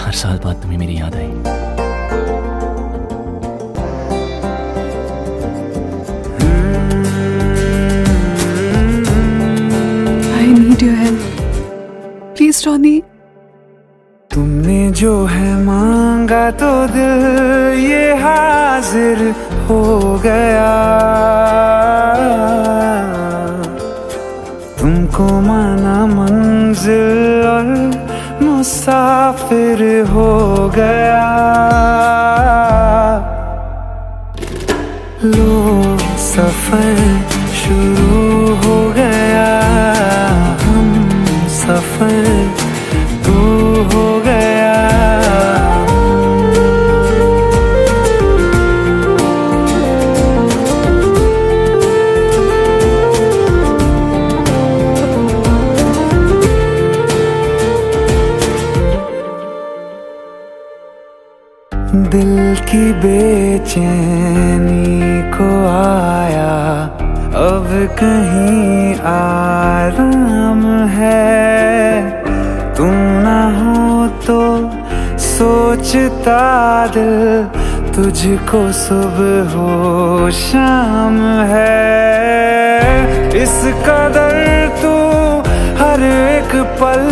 हर साल बाद तुम्हें मेरी याद आई। I need your help. Please, Ronnie. तुमने जो है मांगा तो दिल ये हाजिर हो गया। तुमको माना मंजिल और मुसाफिर हो गया। लो सफर शुरू हो गया, हम सफर तू हो गया। दिल की बेचैनी को आया अब कहीं आराम है। तुम ना हो तो सोचता दिल तुझको सुबह हो शाम है। इस कदर तू हर एक पल